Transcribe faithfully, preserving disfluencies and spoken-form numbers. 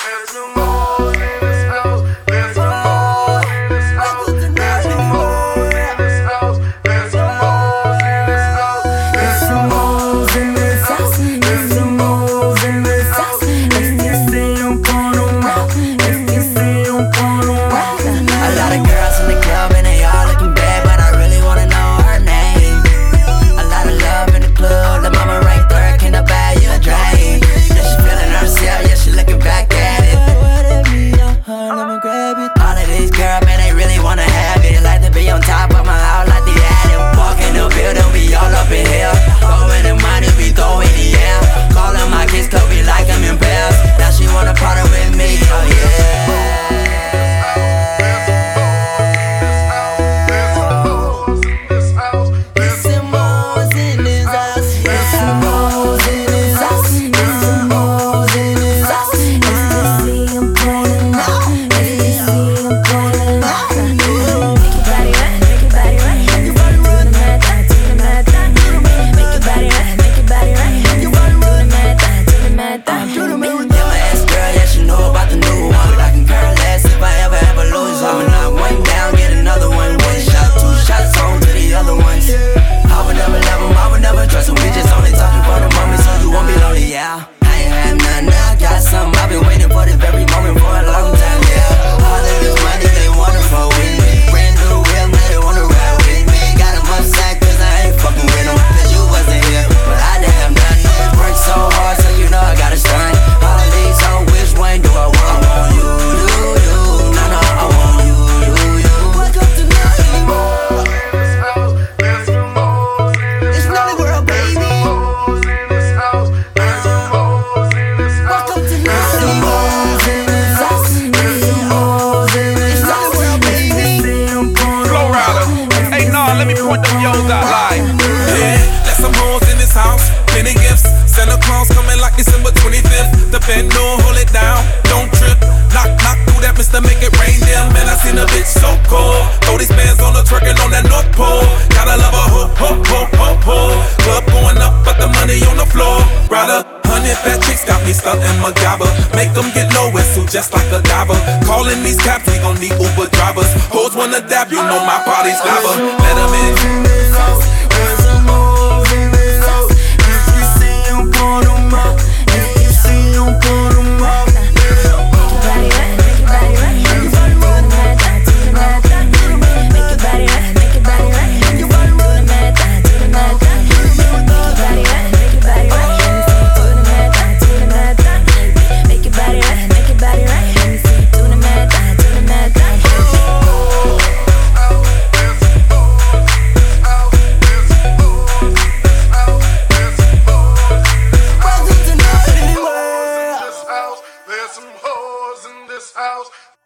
There's some hoes in this house. There's some hoes in this house. There's some hoes in this house. There's some hoes in this house. There's some hoes in this house. There's some hoes in this house. If you see them, point them out. If you see them, point them out. A lot of girls in the club and they all looking bad, but I really wanna know her name. A lot of love in the club, the mama right there, can I buy you a drink? Yeah, she feeling herself, yeah, she looking back at it. All of these girls, man, they really wanna have it. Like to be on top of my house, like the attic. Walk in the building, we all up in here. Throwing the money, we throw in the air. Calling my kids, cause we like them in pairs. Now she wanna party with me, oh yeah. Let me point them yo's out like, yeah, let some hoes in this house, plenty gifts. Santa Claus coming like December twenty-fifth. The band, no, hold it down, don't trip. Knock, knock through that mister, make it rain there. Man, I seen a bitch so cold. Throw these bands on the twerking on that North Pole. Gotta love a ho, ho, ho, ho, ho. Club going up, but the money on the floor. Rather, hundred fat chicks got me stuck in my gabba. Make them get low and suit just like a diver. Calling these cabs, we gon' need Uber drivers. Hoes wanna dab, you know my body's lava. Let them in. There's some hoes in this house. If you see them, point them out. If you see them, point them out. Make your body right, make your body right. Do the math, do the math, make your body right, make your body right. Do the math, do the math, make your body right, make your body right. Do the math, do the math, make your body right, make your body right. Do the math, do the math. There's some hoes in this house.